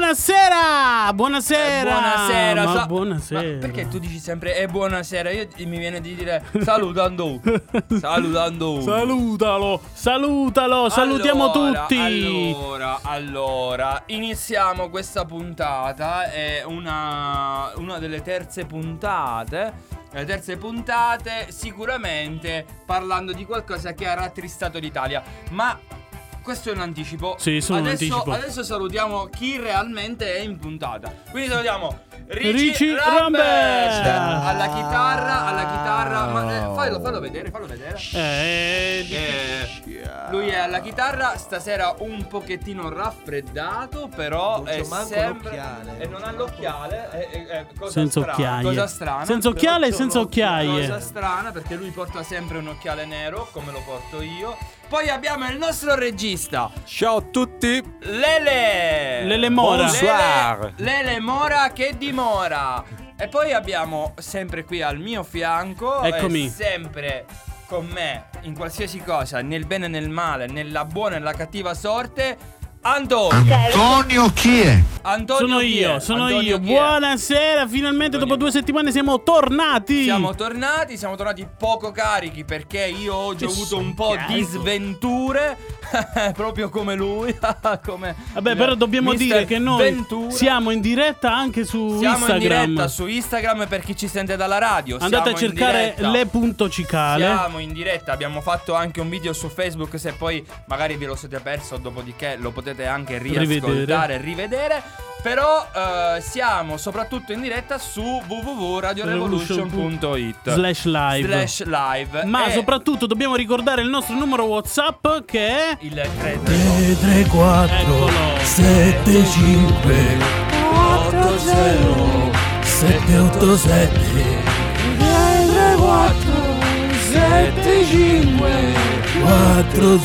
buonasera! Buonasera! Buonasera! Ma buonasera! Ma perché tu dici sempre buonasera? Io mi viene di dire salutando. Salutalo! Salutiamo tutti! Allora, iniziamo questa puntata. È una delle terze puntate. Le terze puntate, sicuramente parlando di qualcosa che ha rattristato l'Italia. Ma questo è un anticipo. Sì, sono un anticipo. Adesso salutiamo chi realmente è in puntata. Quindi salutiamo Richie Rambert alla chitarra. Ma fallo vedere. Lui è alla chitarra. Stasera un pochettino raffreddato, però è sempre e non ha l'occhiale. Senza occhiaie. Cosa strana. Senza occhiale e senza occhiaie. Cosa strana, perché lui porta sempre un occhiale nero, come lo porto io. Poi abbiamo il nostro regista. Ciao a tutti. Lele Mora. Bonsoir. Lele Mora che dimora. E poi abbiamo sempre qui al mio fianco, eccomi, sempre con me in qualsiasi cosa, nel bene e nel male, nella buona e nella cattiva sorte, Antonio chi è? Sono io. Buonasera, finalmente dopo 2 settimane siamo tornati. Siamo tornati poco carichi, perché io oggi ho avuto un po' di sventure. Proprio come lui. Vabbè, però dobbiamo dire che noi Ventura. Siamo in diretta anche su Instagram. Siamo in diretta su Instagram per chi ci sente dalla radio. Andate a cercare le.cicale. Siamo in diretta, abbiamo fatto anche un video su Facebook. Se poi magari ve lo siete perso, dopodiché lo potete anche riascoltare e rivedere. Però siamo soprattutto in diretta su www.radiorevolution.it/live. Ma soprattutto dobbiamo ricordare il nostro numero WhatsApp, che è il 334 75 80 787 334 75 40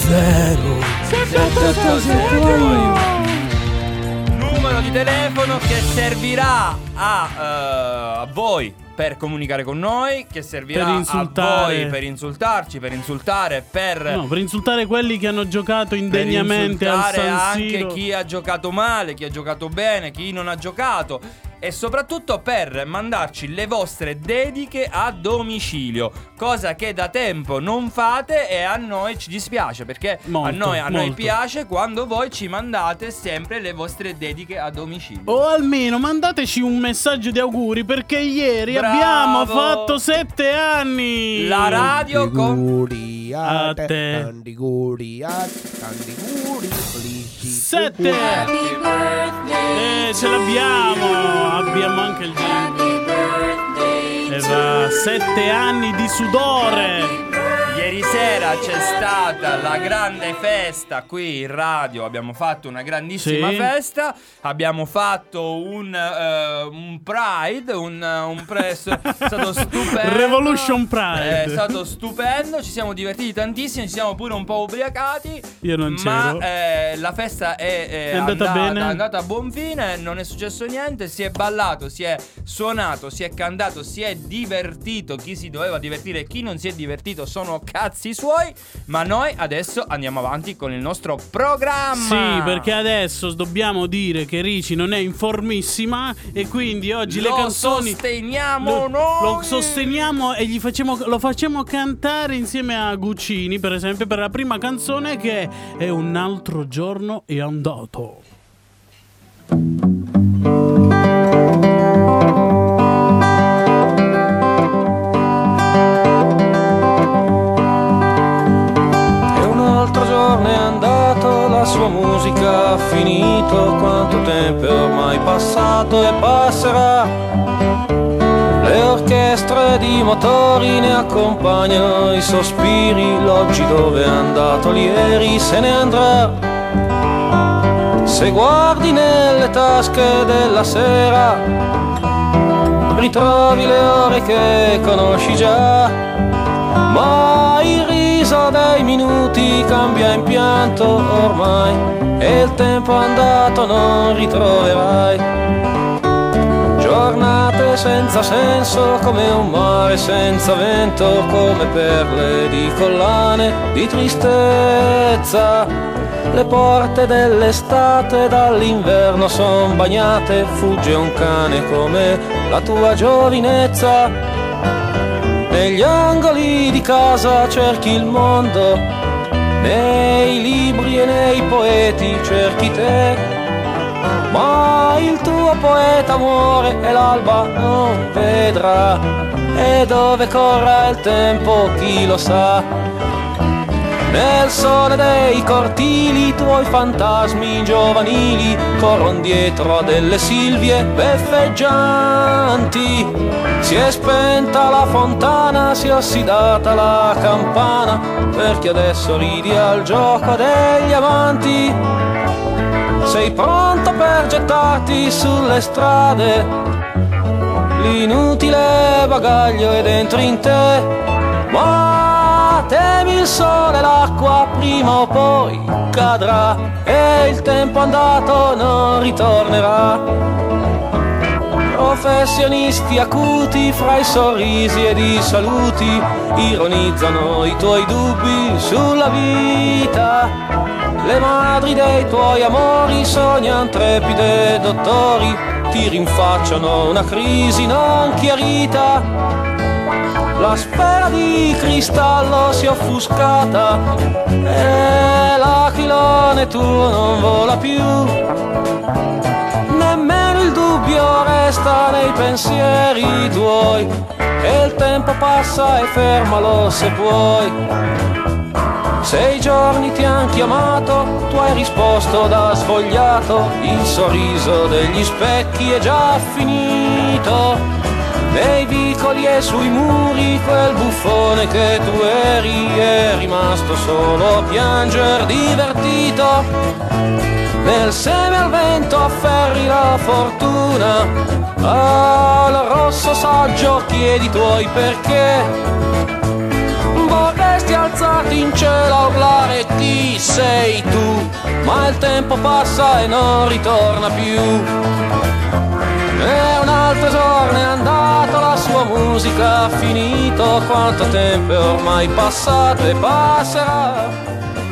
787. Numero di telefono che servirà a voi per comunicare con noi, che servirà a voi per insultarci, per insultare, per insultare quelli che hanno giocato indegnamente al San Siro, anche chi ha giocato male, chi ha giocato bene, chi non ha giocato, e soprattutto per mandarci le vostre dediche a domicilio, cosa che da tempo non fate e a noi ci dispiace, perché a noi piace quando voi ci mandate sempre le vostre dediche a domicilio. O almeno mandateci un messaggio di auguri, perché ieri abbiamo fatto 7 anni. La radio a te. Tanti auguri. 7. Ce l'abbiamo. Abbiamo anche il jingle. E va, 7 anni di sudore. Ieri sera c'è stata la grande festa qui in radio. Abbiamo fatto una grandissima festa. Abbiamo fatto un Pride, è stato stupendo. Revolution Pride. È stato stupendo. Ci siamo divertiti tantissimo. Ci siamo pure un po' ubriacati. Io non c'ero. Ma la festa è andata bene. È andata a buon fine. Non è successo niente. Si è ballato, si è suonato, si è cantato, si è divertito. Chi si doveva divertire e chi non si è divertito sono cazzi suoi. Ma noi adesso andiamo avanti con il nostro programma. Sì, perché adesso dobbiamo dire che Richie non è informissima, e quindi oggi le canzoni lo sosteniamo e lo facciamo cantare insieme a Guccini, per esempio, per la prima canzone, che è Un altro giorno è andato. La sua musica ha finito, quanto tempo è ormai passato e passerà. Le orchestre di motori ne accompagnano i sospiri, l'oggi dove è andato ieri se ne andrà. Se guardi nelle tasche della sera, ritrovi le ore che conosci già, ma il riso dei minuti cambia in pianto ormai, e il tempo andato non ritroverai. Giornate senza senso come un mare senza vento, come perle di collane di tristezza. Le porte dell'estate dall'inverno son bagnate, fugge un cane come la tua giovinezza. Negli angoli di casa cerchi il mondo, nei libri e nei poeti cerchi te, ma il tuo poeta muore e l'alba non vedrà, e dove corra il tempo chi lo sa. Nel sole dei cortili i tuoi fantasmi giovanili corrono dietro a delle Silvie beffeggianti. Si è spenta la fontana, si è ossidata la campana, perché adesso ridi al gioco degli amanti. Sei pronto per gettarti sulle strade, l'inutile bagaglio è dentro in te, ma temi il sole e l'acqua, prima o poi cadrà, e il tempo andato non ritornerà. Professionisti acuti fra i sorrisi ed i saluti ironizzano i tuoi dubbi sulla vita. Le madri dei tuoi amori sognano trepide dottori, ti rinfacciano una crisi non chiarita. La sfera di cristallo si è offuscata e l'aquilone tuo non vola più. Nemmeno il dubbio resta nei pensieri tuoi, e il tempo passa e fermalo se puoi. Se i giorni ti han chiamato, tu hai risposto da svogliato, il sorriso degli specchi è già finito. Nei vicoli e sui muri quel buffone che tu eri è rimasto solo a pianger divertito. Nel seme al vento afferri la fortuna, al rosso saggio chiedi tuoi perché. Vorresti alzarti in cielo a urlare chi sei tu, ma il tempo passa e non ritorna più. E un altro giorno è andato, la sua musica ha finito, quanto tempo è ormai passato e passerà.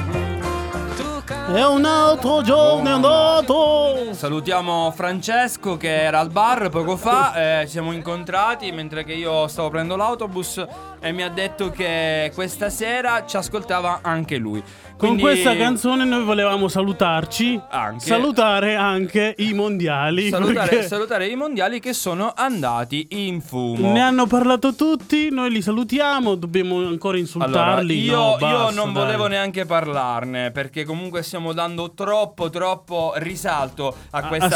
È un altro giorno è andato. Salutiamo Francesco che era al bar poco fa, ci siamo incontrati mentre che io stavo prendendo l'autobus e mi ha detto che questa sera ci ascoltava anche lui. Quindi, con questa canzone noi volevamo salutare anche i mondiali. Salutare i mondiali che sono andati in fumo. Ne hanno parlato tutti, noi li salutiamo, dobbiamo ancora insultarli. Allora, io non volevo neanche parlarne, perché comunque stiamo dando troppo risalto a questa,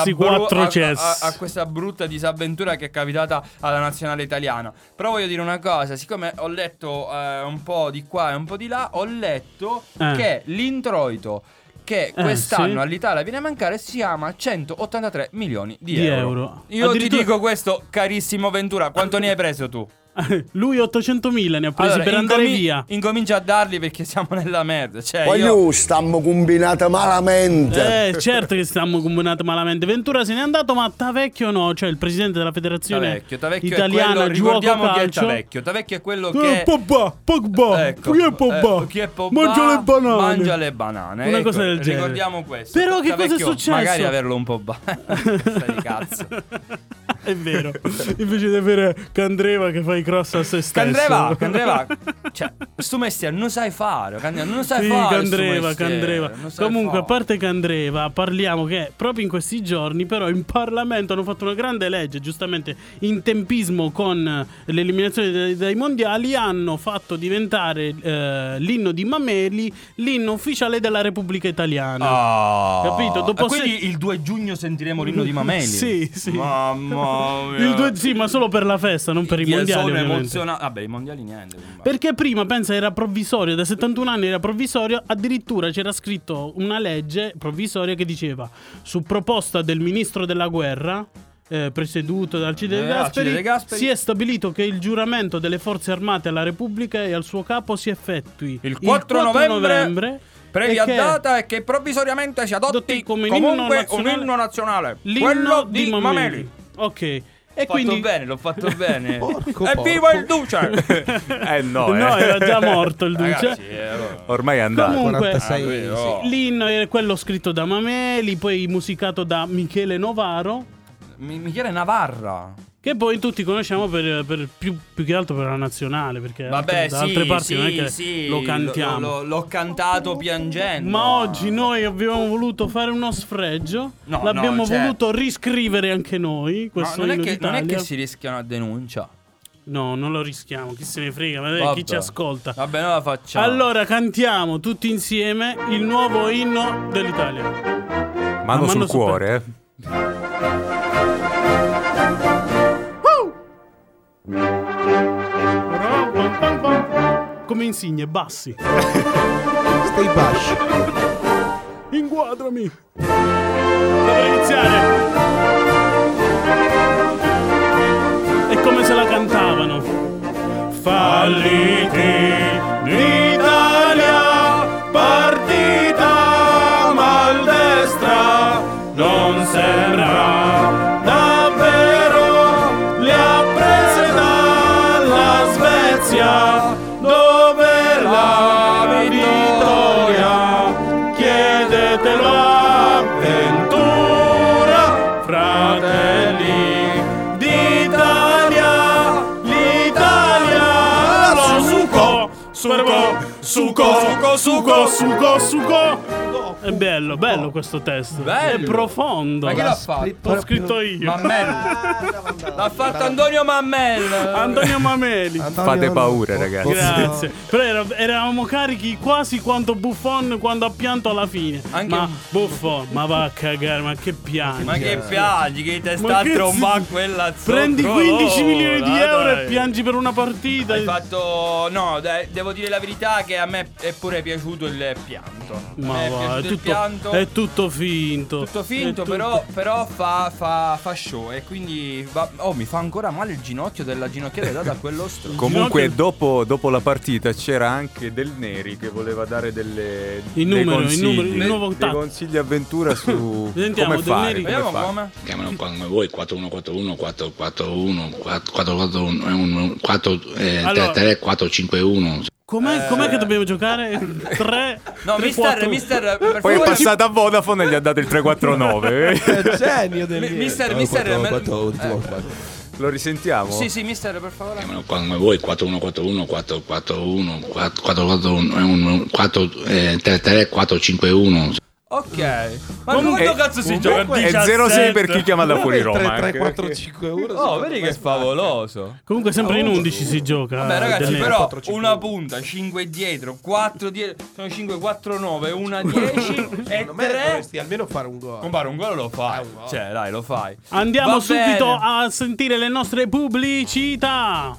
a questa brutta disavventura che è capitata alla nazionale italiana. Però voglio dire una cosa, siccome ho letto un po' di qua e un po' di là, ho letto che l'introito che quest'anno all'Italia viene a mancare si chiama 183 milioni di euro. Io ti dico questo, carissimo Ventura, quanto ne hai preso tu? Lui 800.000 ne ha presi per andare via. Incomincia a darli perché siamo nella merda. Cioè, poi stiamo combinati malamente. Certo che stiamo combinati malamente. Ventura se n'è andato, ma Tavecchio no. Cioè il presidente della federazione italiana ricordiamo calcio. Chi è Tavecchio. Tavecchio è quello che Pogba. Ecco, chi è Pogba? Mangia le banane. Una cosa del genere. Ricordiamo questo. Però che cosa è successo? Magari averlo un po' stai di cazzo. È vero. Invece di avere Candreva che fa i cross a se stesso. Candreva. Cioè, sto mestiere non sai fare. Non sai fare. Candreva. Comunque, a parte Candreva, parliamo che proprio in questi giorni, però, in Parlamento hanno fatto una grande legge, giustamente in tempismo con l'eliminazione dai mondiali, hanno fatto diventare l'inno di Mameli l'inno ufficiale della Repubblica Italiana. Capito? Quindi il 2 giugno sentiremo l'inno di Mameli. Sì. Mamma mia. Il 2, sì, ma solo per la festa, non per i mondiali. Vabbè, i mondiali niente. Perché prima, pensa, era provvisorio, da 71 anni era provvisorio. Addirittura c'era scritto una legge provvisoria che diceva: su proposta del ministro della guerra, presieduto da Alcide De Gasperi, si è stabilito che il giuramento delle forze armate alla Repubblica e al suo capo si effettui il 4 novembre previa data, e che provvisoriamente si adotti comunque un inno nazionale, quello di Mameli. Ok. E quindi l'ho fatto bene. Evviva il Duce! No, era già morto il Duce. Ragazzi, ormai è andato. Comunque, 46 l'inno è quello scritto da Mameli, poi musicato da Michele Novaro. Michele Navarra. Che poi tutti conosciamo per più che altro per la nazionale, perché Vabbè, da altre parti non è che lo cantiamo. L'ho cantato piangendo. Ma oggi noi abbiamo voluto fare uno sfregio. L'abbiamo voluto riscrivere anche noi. Questo non è che si rischiano a denuncia. No, non lo rischiamo. Chi se ne frega, ma chi ci ascolta. Vabbè, noi la facciamo. Allora cantiamo tutti insieme il nuovo inno dell'Italia. Mano sul cuore, Come insigne, bassi. Stay bash. Inquadrami. Dovrei iniziare. È come se la cantavano. Falliti d'Italia, partita maldestra, non sembra davvero le ha prese dalla Svezia, dove la vittoria chiedetelo avventura, fratelli d'Italia, l'Italia lo succo. È bello questo testo. Bello. È profondo. Ma chi l'ha fatto? L'ho scritto io. L'ha fatto Antonio Mameli. Fate paura, ragazzi. Grazie. Però eravamo carichi quasi quanto Buffon quando ha pianto alla fine. Ma Buffon, ma va a cagare, ma che piangi. Ma che piangi, che ti sta a trombare quella zocca. Prendi 15 milioni di euro e piangi per una partita. Hai fatto... No, devo dire la verità che a me è pure piaciuto il pianto. Ma va, è tutto finto. Tutto finto, però fa show. E quindi mi fa ancora male il ginocchio della ginocchiera data a quello stronzo. Comunque dopo la partita c'era anche Del Neri che voleva dare dei consigli avventura su come fare. Vediamo come. Chiamano come voi 4141 441 441 433 451. Com'è che dobbiamo giocare? 3. No, 3, mister per poi è favore. passato a Vodafone e gli ha dato il 349. È genio del Mister Lo risentiamo? Sì, mister, per favore. Chiamano come voi 4141 441 441 433 451. Ok. Ma comunque cazzo si gioca? È 06 per chi chiama da fuori Roma. 3, 4, 5 euro. Oh, vedi che favoloso. Comunque sempre in 11 si gioca. Vabbè, ragazzi, però una punta, 5 dietro, 4 dietro, sono 5, 4, 9, 1, 10 e 3. Dovresti almeno fare un gol. Compare un gol lo fai. Cioè, dai, lo fai. Andiamo subito a sentire le nostre pubblicità.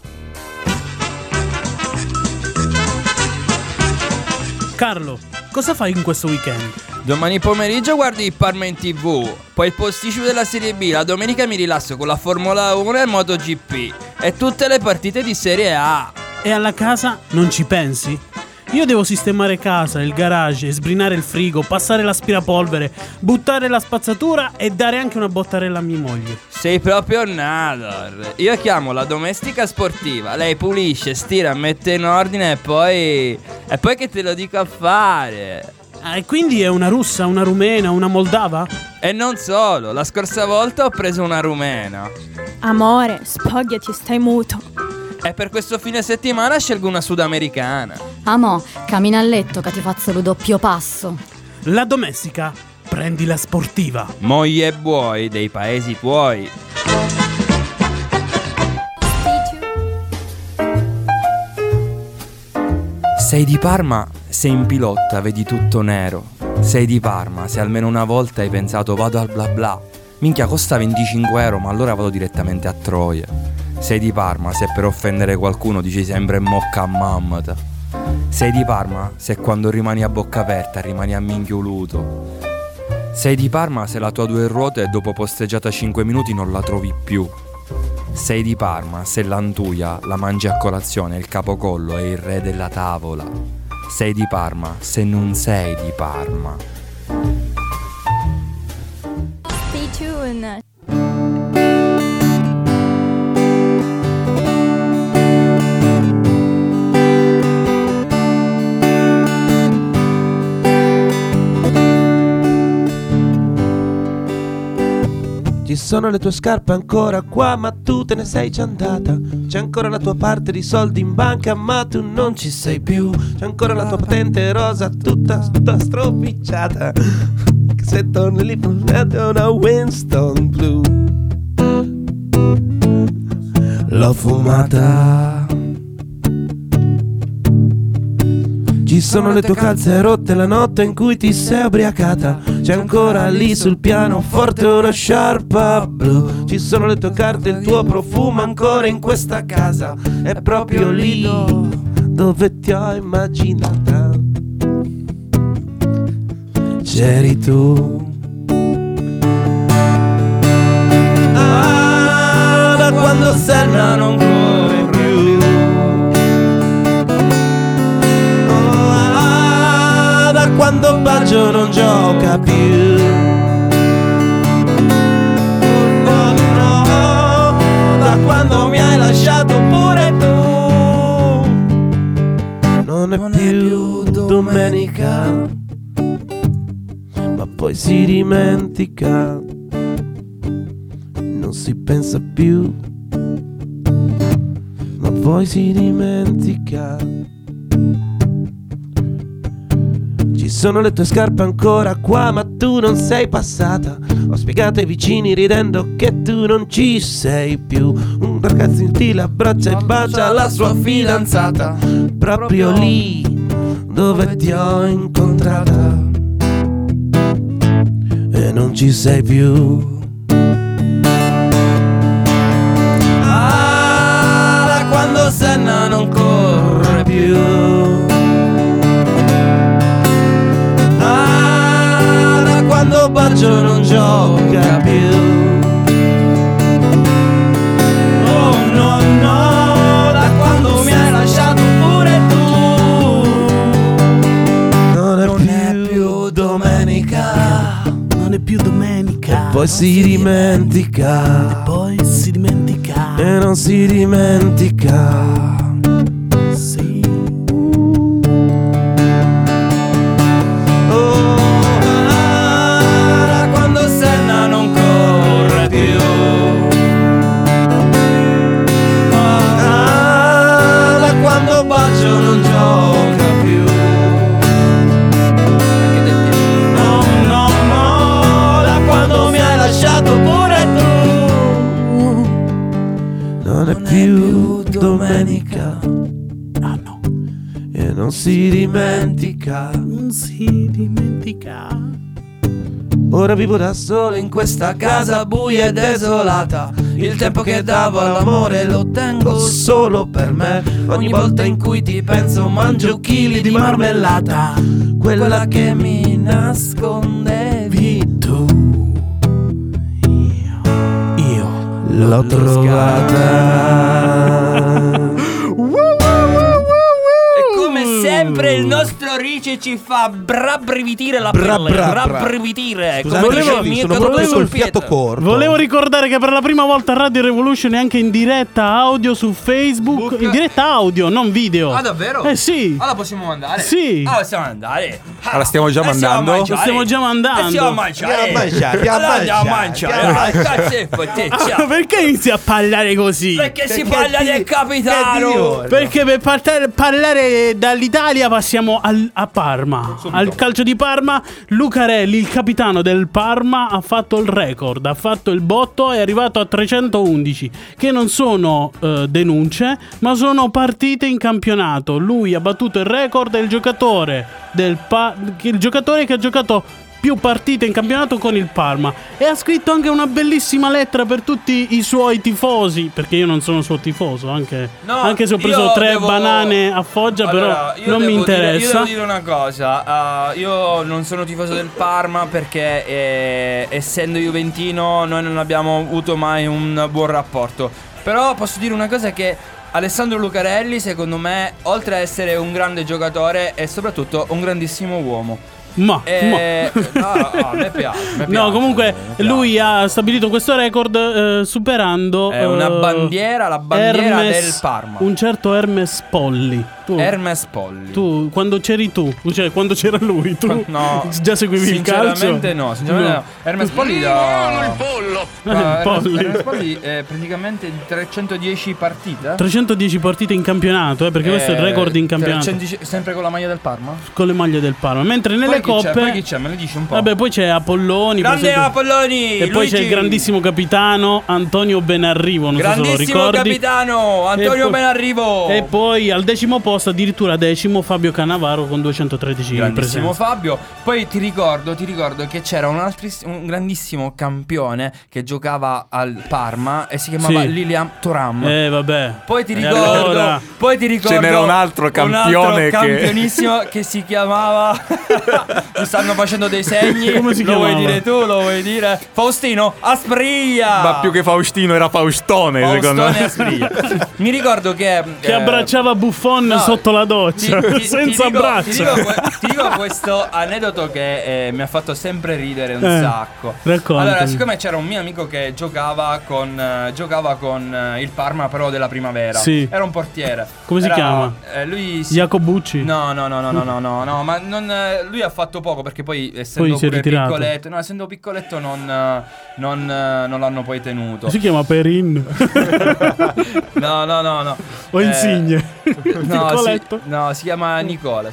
Carlo, cosa fai in questo weekend? Domani pomeriggio guardi il Parma in TV. Poi il posticipo della Serie B. La domenica mi rilasso con la Formula 1 e MotoGP. E tutte le partite di Serie A. E alla casa non ci pensi? Io devo sistemare casa, il garage, sbrinare il frigo, passare l'aspirapolvere, buttare la spazzatura e dare anche una bottarella a mia moglie. Sei proprio Nador. Io chiamo la domestica sportiva. Lei pulisce, stira, mette in ordine e poi che te lo dico a fare. E quindi è una russa, una rumena, una moldava? E non solo, la scorsa volta ho preso una rumena. Amore, spogliati, stai muto. E per questo fine settimana scelgo una sudamericana. Amo, cammina a letto che ti faccio lo doppio passo. La domestica, prendi la sportiva. Moglie e buoi dei paesi tuoi. Sei di Parma, sei in pilotta, vedi tutto nero. Sei di Parma, se almeno una volta hai pensato vado al bla bla. Minchia, costa 25 euro, ma allora vado direttamente a Troia. Sei di Parma, se per offendere qualcuno dici sempre mocca a mammata. Sei di Parma, se quando rimani a bocca aperta rimani a minchioluto. Sei di Parma, se la tua 2 ruote dopo posteggiata 5 minuti non la trovi più. Sei di Parma, se l'antuia la mangi a colazione, il capocollo è il re della tavola. Sei di Parma, se non sei di Parma. Stay tuned. sono le tue scarpe ancora qua, ma tu te ne sei già andata. C'è ancora la tua parte di soldi in banca, ma tu non ci sei più. C'è ancora la tua patente rosa tutta stropicciata, che se torni lì è una Winston blu. L'ho fumata. Ci sono le tue calze rotte la notte in cui ti sei ubriacata. C'è ancora lì sul pianoforte una sciarpa blu. Ci sono le tue carte, il tuo profumo ancora in questa casa. È proprio lì dove ti ho immaginata. C'eri tu. Ah, da quando Senna non corre più. Quando Baggio non gioca più. No, no, da quando mi hai lasciato pure tu. Non è più domenica, ma poi si dimentica. Non si pensa più, ma poi si dimentica. Ci sono le tue scarpe ancora qua, ma tu non sei passata. Ho spiegato ai vicini ridendo che tu non ci sei più. Un ragazzo in stile abbraccia e bacia la sua fidanzata, proprio lì dove ti ho incontrata. E non ci sei più. Ah, da quando Senna non corre più. Quando Baggio non gioca più. Oh no no, da quando mi hai lasciato pure tu. Non è più domenica, non è più domenica. E poi si dimentica. E poi si dimentica. E non si dimentica. Domenica, ah no, e non si dimentica. Non si dimentica. Ora vivo da solo in questa casa buia e desolata. Il tempo che davo all'amore lo tengo solo per me. Ogni volta in cui ti penso mangio chili di marmellata, quella che mi nascondevi tu. Io l'ho trovata. Sempre il nostro Ricci ci fa rabbrividire la pelle. Rabbrividire. Volevo ricordare che per la prima volta Radio Revolution è anche in diretta audio su Facebook. In diretta audio, non video. Ah, davvero? Eh sì. Allora possiamo mandare? Sì. Allora possiamo mandare. Allora stiamo già mandando. Stiamo già mandando. Stiamo a mangiare. Andiamo a mangiare. Perché inizi a parlare così? Perché si parla del capitano. Perché per parlare dall'Italia passiamo a Parma. Subito. Al calcio di Parma. Lucarelli, il capitano del Parma, ha fatto il record, ha fatto il botto, è arrivato a 311, che non sono denunce, ma sono partite in campionato. Lui ha battuto il record del giocatore che ha giocato più partite in campionato con il Parma, e ha scritto anche una bellissima lettera per tutti i suoi tifosi, perché io non sono suo tifoso, anche se ho preso 3 banane a Foggia, allora, però non mi interessa. Io devo dire una cosa, io non sono tifoso del Parma perché essendo juventino noi non abbiamo avuto mai un buon rapporto. Però posso dire una cosa, che Alessandro Lucarelli secondo me, oltre a essere un grande giocatore, è soprattutto un grandissimo uomo. Ma a me piace. No, comunque lui ha stabilito questo record superando una bandiera, la bandiera del Parma. Un certo Hermes Polli. Hermes Polli. Tu, quando c'eri tu, cioè quando c'era lui, tu già seguivi il calcio? Sinceramente no. Hermes Polli il pollo. Hermes Polli è praticamente 310 partite. 310 partite in campionato, perché questo è il record in campionato. Sempre con la maglia del Parma? Con le maglie del Parma. Mentre nelle coppe poi chi c'è? Me ne dici un po'. Vabbè, poi c'è Apolloni. Grande Apolloni! E poi c'è il grandissimo capitano Antonio Benarrivo. Non so se lo ricordi. Grandissimo capitano Antonio Benarrivo. E poi al 10° posto, addirittura 10° Fabio Cannavaro con 213 grandissimo Fabio. Poi ti ricordo che c'era un grandissimo campione che giocava al Parma e si chiamava Lilian Thuram. Vabbè. Poi ti ricordo ce n'era un altro campione campionissimo che si chiamava mi stanno facendo dei segni. Come si chiamava? Lo vuoi dire tu? Lo vuoi dire? Faustino Asprilla. Ma più che Faustino era Faustone secondo me. Asprilla. Mi ricordo che abbracciava Buffon sotto la doccia senza braccia. Ti dico questo aneddoto che mi ha fatto sempre ridere un sacco. Raccontami. Allora, siccome c'era un mio amico che giocava con il Parma, però della primavera. Sì. Era un portiere. Come si chiama? Lui Jacobucci? No, ma lui ha fatto poco perché poi essendo pure piccoletto, non l'hanno poi tenuto. Si chiama Perin. No. O Insigne. No, si chiama Nicola.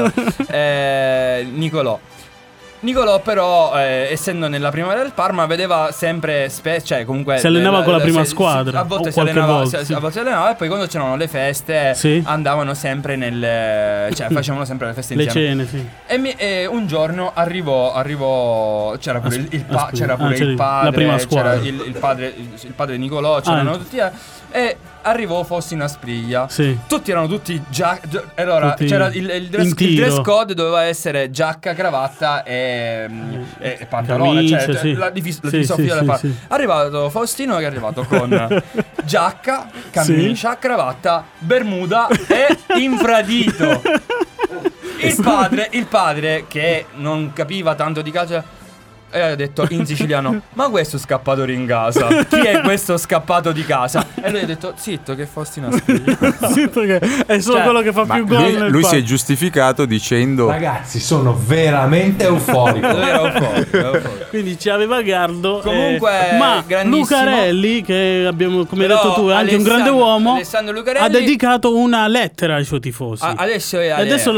Nicolò però essendo nella primavera del Parma vedeva sempre cioè comunque si allenava con la prima squadra. A volte si allenava e poi quando c'erano le feste andavano sempre facevano sempre le feste insieme. Le cene, E un giorno arrivò c'era pure il padre, la prima squadra. c'era il padre di Nicolò, c'erano tutti e arrivò Faustino Aspriglia. Tutti erano già allora tutti c'era il dress code doveva essere giacca, cravatta e pantalone, camicia, la filosofia della parte. Arrivato Faustino che è arrivato con giacca, camicia, cravatta, bermuda e infradito. Il padre che non capiva tanto di calcio e ha detto in siciliano: ma questo scappatore in casa, chi è questo scappato di casa? E lui ha detto: zitto che Faustino Aspriglia. Zitto che è solo quello che fa più gol. Lui si è giustificato dicendo: ragazzi, sono veramente euforico. Quindi ci aveva Gardo. Comunque ma Lucarelli, che abbiamo, come hai detto tu, è anche un grande uomo, ha dedicato una lettera ai suoi tifosi. Adesso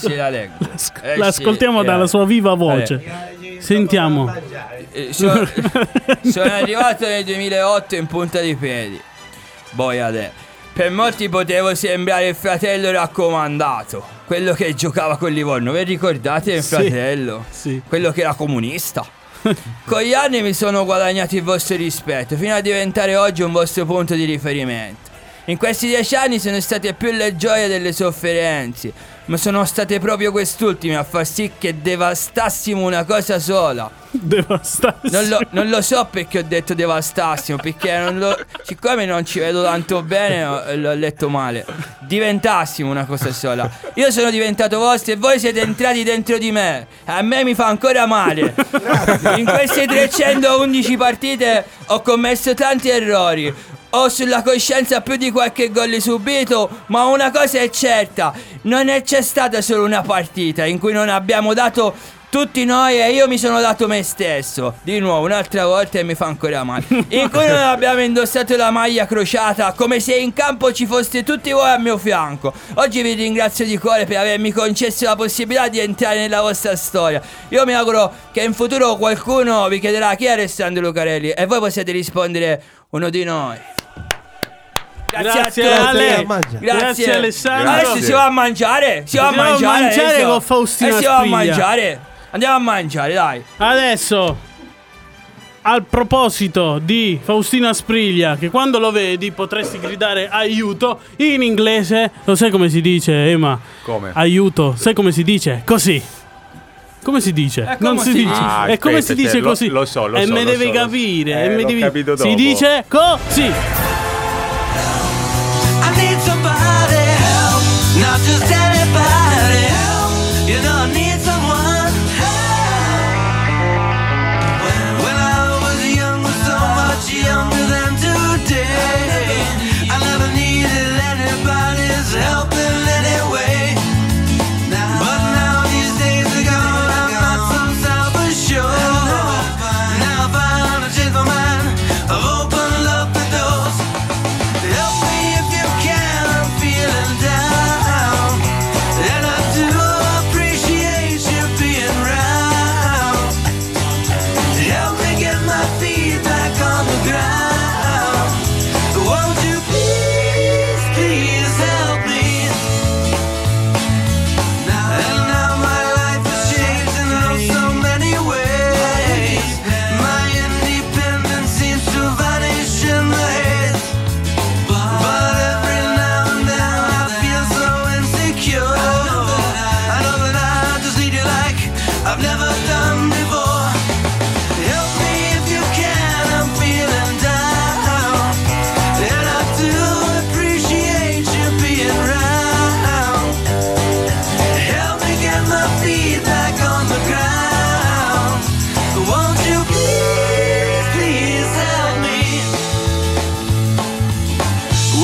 l'ascoltiamo dalla sua viva voce. Sentiamo. Sono arrivato nel 2008 in punta di piedi. Boiade. Per molti potevo sembrare il fratello raccomandato, quello che giocava con Livorno. Vi ricordate il fratello? Sì. Quello che era comunista. Con gli anni mi sono guadagnato il vostro rispetto fino a diventare oggi un vostro punto di riferimento. In questi 10 anni sono state più le gioie delle sofferenze, ma sono state proprio quest'ultime a far sì che devastassimo una cosa sola. Non lo so perché ho detto devastassimo, perché siccome non ci vedo tanto bene l'ho letto male. Diventassimo una cosa sola. Io sono diventato vostro e voi siete entrati dentro di me. A me mi fa ancora male. In queste 311 partite ho commesso tanti errori. Ho sulla coscienza più di qualche gol subito, ma una cosa è certa: non c'è stata solo una partita in cui non abbiamo dato tutti noi e io mi sono dato me stesso. Di nuovo, un'altra volta e mi fa ancora male. In cui non abbiamo indossato la maglia crociata, come se in campo ci foste tutti voi a mio fianco. Oggi vi ringrazio di cuore per avermi concesso la possibilità di entrare nella vostra storia. Io mi auguro che in futuro qualcuno vi chiederà chi è Alessandro Lucarelli e voi possiate rispondere: uno di noi. Grazie Ale. Grazie Alessandro. Adesso si va a mangiare. Si va a mangiare con Faustino Aspriglia. Si va a mangiare. Andiamo a mangiare, dai. Adesso, al proposito di Faustino Aspriglia, che quando lo vedi potresti gridare aiuto in inglese. Lo sai come si dice, Ema? Come? Aiuto. Sai come si dice? Così. Come si dice? Non si dice. E come si dice così? Lo so. E me devi capire. L'ho capito dopo. Si dice così. Not just anybody help. You don't need someone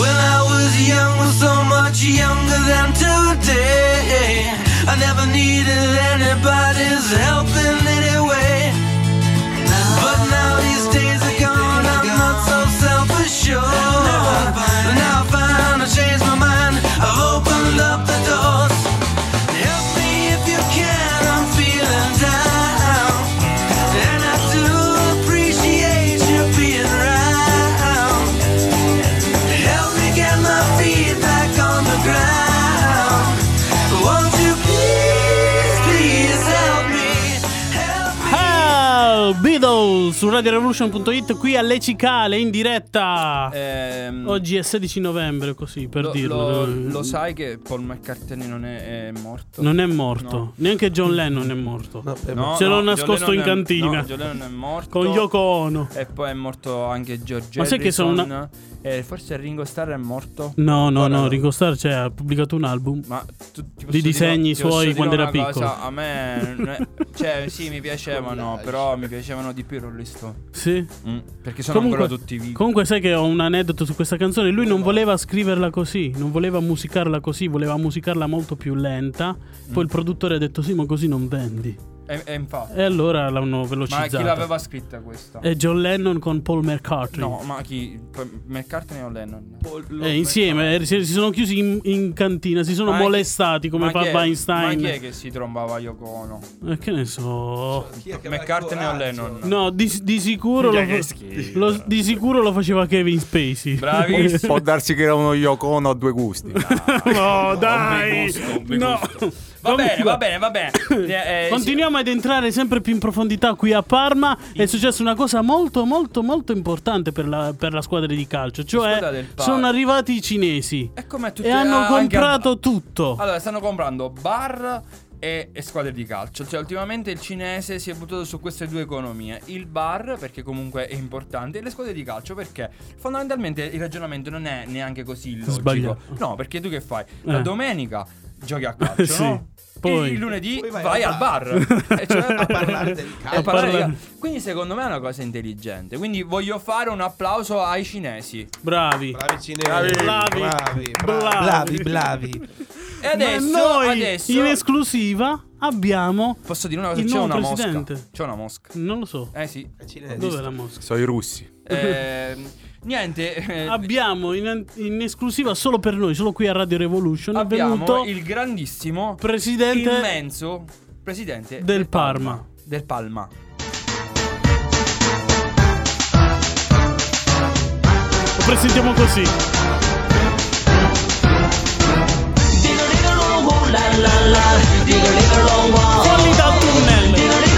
When I was young, was so much younger than today. I never needed anybody's help in any way. But now these days are gone, I'm not so self-assured. Now I find I changed my mind, I've opened up the doors. Help me if you can, I'm feeling down. And I do appreciate you being around. Help me get my feet back on the ground. Won't you please help me? Beatles su RadioRevolution.it, qui alle Cicale in diretta. Oggi è 16 novembre, così per dirlo. Lo sai che Paul McCartney non è morto? Non è morto, no. Neanche John Lennon è morto. Se l'ho nascosto in cantina. John Lennon è morto con Yoko Ono. E poi è morto anche George Ma sai che sono Harrison. Forse Ringo Starr è morto? No, Ringo Starr ha pubblicato un album di disegni suoi quando era piccolo. A me sì, mi piacevano, però mi piacevano di più i Rolling Stone. Sì? Perché sono ancora tutti vivi. Comunque sai che ho un aneddoto su questa canzone. Lui non voleva scriverla così, non voleva musicarla così, voleva musicarla molto più lenta. Poi il produttore ha detto sì, ma così non vendi. Infatti. E allora l'hanno velocizzata. Ma chi l'aveva scritta questa? È John Lennon con Paul McCartney. No, ma chi? McCartney o Lennon? Insieme si sono chiusi in cantina, si sono molestati come fa Weinstein. Ma chi è che si trombava Yoko Ono? Che ne so. McCartney o Lennon? No, di sicuro di sicuro lo faceva Kevin Spacey. Bravissimo. Può darsi che era uno Yoko Ono a due gusti. No, dai. No. Va bene. Continuiamo ad entrare sempre più in profondità qui a Parma. È successa una cosa molto molto molto importante per la squadra di calcio. Cioè sono arrivati i cinesi e hanno comprato tutto. Allora stanno comprando bar e squadre di calcio. Cioè ultimamente il cinese si è buttato su queste due economie. Il bar perché comunque è importante, e le squadre di calcio perché fondamentalmente il ragionamento non è neanche così logico. Sbagliato. No, perché tu che fai? La domenica giochi a calcio, sì. no? Poi il lunedì vai al bar a parlare del calcio. Quindi secondo me è una cosa intelligente. Quindi voglio fare un applauso ai cinesi. Bravi cinesi. Bravi. E adesso in esclusiva abbiamo. Posso dire una cosa? Il C'è nuovo una presidente. mosca. C'è una mosca. Non lo so. Sì. Dov'è la mosca? Sono i russi. Niente. Abbiamo in esclusiva solo per noi, solo qui a Radio Revolution. Abbiamo il grandissimo presidente, immenso presidente del Parma. Del Palma. Lo presentiamo così. Fuori dal tunnel.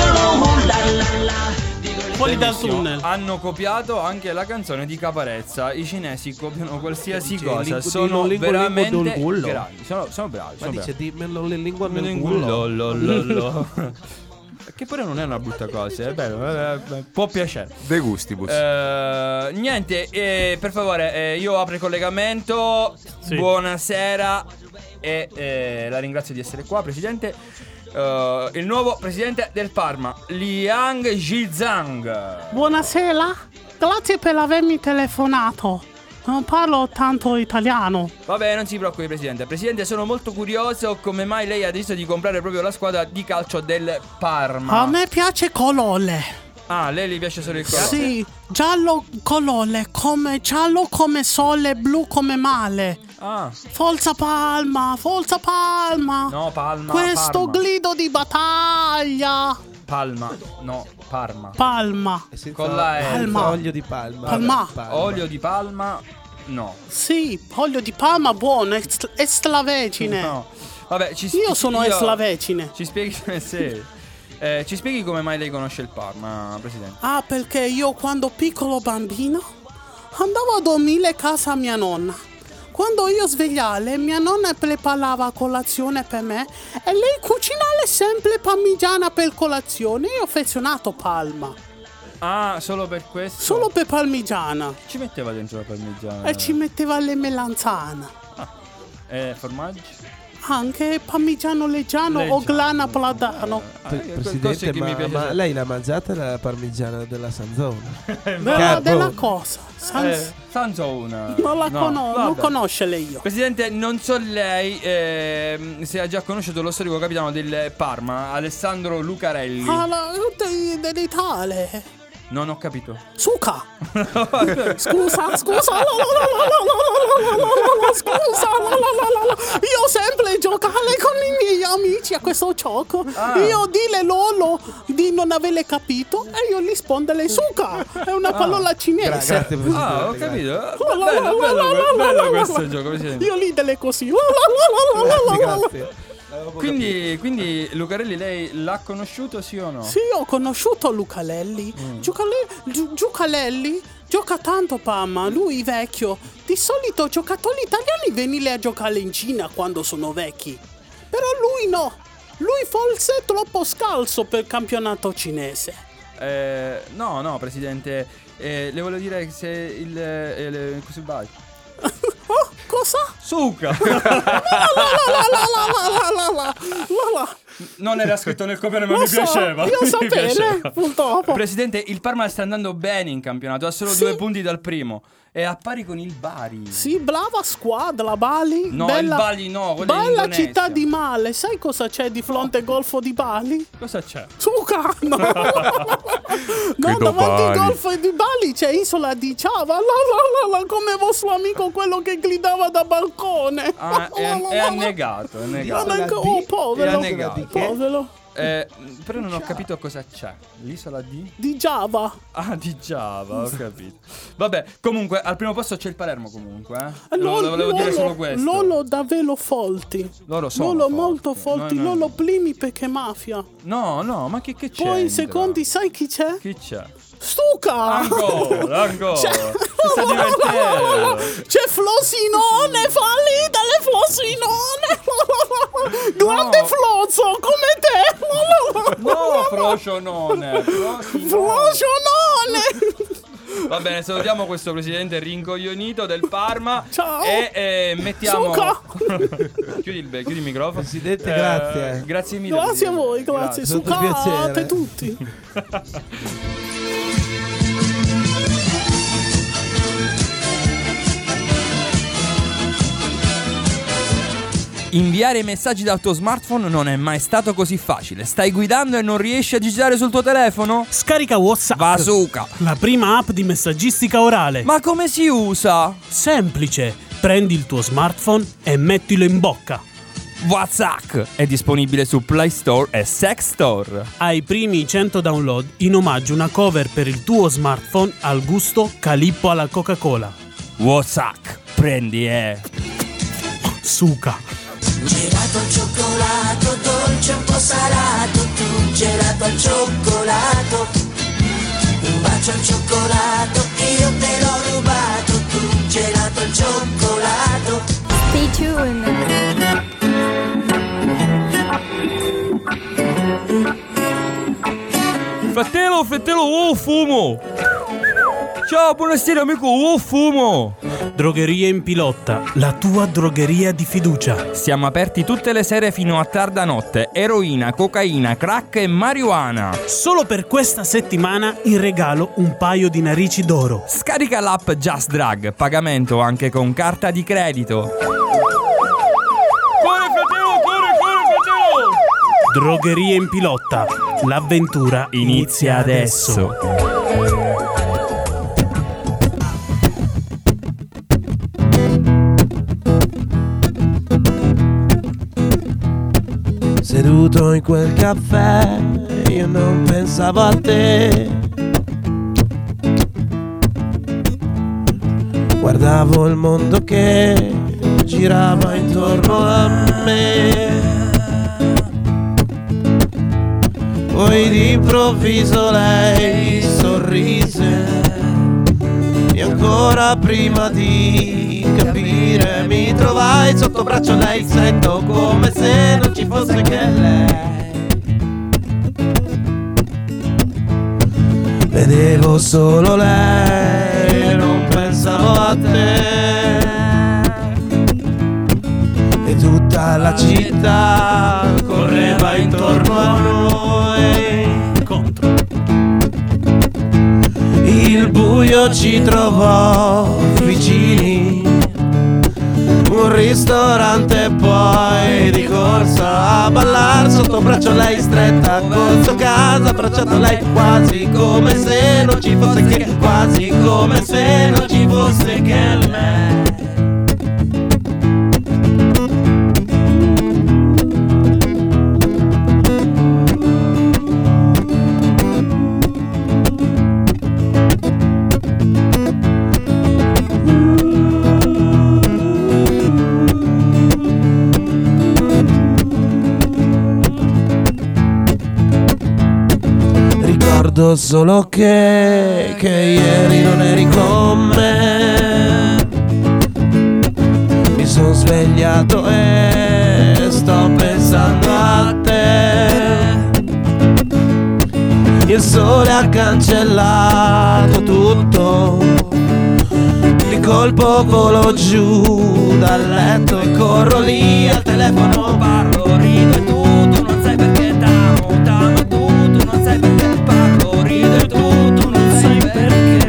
Fuori dal tunnel. Hanno copiato anche la canzone di Caparezza. I cinesi copiano qualsiasi cosa. Sono veramente grandi. Sono bravi. Ma dice dimmelo le lingue nel culo. Che pure non è una brutta cosa, è bello, può piacere. De gustibus. Niente, per favore, io apro il collegamento. Sì. Buonasera e la ringrazio di essere qua, presidente. Il nuovo presidente del Parma, Liang Jizang. Buonasera, grazie per avermi telefonato. Non parlo tanto italiano. Vabbè, non si preoccupi, presidente. Presidente, sono molto curioso come mai lei ha deciso di comprare proprio la squadra di calcio del Parma. A me piace colore. Ah, lei gli piace solo il colore? Sì, giallo colore, giallo come sole, blu come mare. Ah. Forza Palma, forza Palma. No, Palma. Questo Parma. Grido di battaglia. Palma, no, Parma. Palma. Con la Palma. Olio di palma. Palma. Olio di palma. No. Sì, olio di palma buono, extravergine. No. Vabbè, io sono extravergine. Ci spieghi ci spieghi come mai lei conosce il Parma, presidente? Ah, perché io quando piccolo bambino andavo a dormire a casa mia nonna. Quando io svegliavo, mia nonna preparava colazione per me e lei cucinava sempre parmigiana per colazione. Io ho affezionato Palma. Ah, solo per questo? Solo per parmigiana. Ci metteva dentro la parmigiana? E ci metteva le melanzane. E formaggio? anche parmigiano leggiano o glana padano. Presidente, ma lei l'ha mangiata la parmigiana della Sanzona? Della cosa? Sanzona. Non conosce lei io. Presidente, non so lei se ha già conosciuto lo storico capitano del Parma, Alessandro Lucarelli. Dell'Italia. Non ho capito. Suca. Scusa. Io sempre giocare con i miei amici a questo gioco. Io dire loro di non averle capito e io rispondere suca. È una parola cinese. Ho capito. Bello questo gioco, Presidente. Io ridere così. Grazie. Quindi Lucarelli lei l'ha conosciuto, sì o no? Sì, ho conosciuto Lucarelli. Lucarelli gioca tanto Parma, lui vecchio. Di solito giocatori italiani venire a giocare in Cina quando sono vecchi. Però lui no. Lui forse è troppo scalzo per il campionato cinese. No, Presidente. Le volevo dire se il così vai. Cosa? Suca. Non era scritto nel copione, ma mi piaceva. Io sapevo, purtroppo. Presidente, il Parma sta andando bene in campionato, ha solo 2 punti dal primo. È a pari con il Bari. Sì, brava squadra, Bali. No, il Bali no, quello bella città di male. Sai cosa c'è di fronte al golfo di Bali? Cosa c'è? Suca! No, davanti al golfo di Bali c'è isola di Java. Come vostro amico quello che gridava da balcone. È annegato. Povero. Però non ho capito cosa c'è. L'isola di Java. Di Java, ho capito. Vabbè, comunque al primo posto c'è il Palermo comunque. Volevo dire solo questo. Loro davvero forti. Loro sono forti. Molto forti. Loro primi perché mafia. No, ma che c'è? Poi in secondi sai chi c'è? Chi c'è? Stuca! Ancora! Si sta divertendo! C'è Flosinone, fallita le Flosinone! Grande Flozzo, come te! No, Frocionone! Va bene, salutiamo questo presidente rincoglionito del Parma. Ciao! E mettiamo. Suca! Chiudi il microfono. Presidente, grazie. Grazie mille. Grazie a voi, grazie. Sucate tutti. Inviare i messaggi dal tuo smartphone non è mai stato così facile. Stai guidando e non riesci a digitare sul tuo telefono? Scarica WhatsApp. Bazooka. La prima app di messaggistica orale. Ma come si usa? Semplice. Prendi il tuo smartphone e mettilo in bocca. WhatsApp è disponibile su Play Store e Sex Store. Ai primi 100 download in omaggio una cover per il tuo smartphone al gusto Calippo alla Coca-Cola. WhatsApp, prendi Suca. Gelato al cioccolato, dolce un po' salato, tu gelato al cioccolato, un bacio al cioccolato, io te l'ho rubato, tu gelato al cioccolato. Stay tuned. Fratello, fumo! Ciao, buonasera amico, fumo! Drogheria in Pilotta, la tua drogheria di fiducia. Siamo aperti tutte le sere fino a tarda notte. Eroina, cocaina, crack e marijuana. Solo per questa settimana in regalo un paio di narici d'oro. Scarica l'app Just Drug, pagamento anche con carta di credito. Corre fratello! Drogheria in Pilotta, l'avventura inizia adesso. Seduto in quel caffè, io non pensavo a te. Guardavo il mondo che girava intorno a me. Poi d'improvviso lei sorrise e ancora prima di capire mi trovai sotto braccio lei il setto come se non ci fosse che lei. Vedevo solo lei e non pensavo a te. E tutta tutta la città correva intorno a noi. Il buio ci trovò vicini, un ristorante poi di corsa a ballar sotto braccio lei stretta col suo caso abbracciato lei, quasi come se non ci fosse che, quasi come se non ci fosse che lei. Solo che ieri non eri con me. Mi son svegliato e sto pensando a te. Il sole ha cancellato tutto, di colpo volo giù dal letto e corro lì al telefono, parlo, rido e tu non sai perché t'amo, t'amo e tu non sai perché. Rido e tu non sai perché.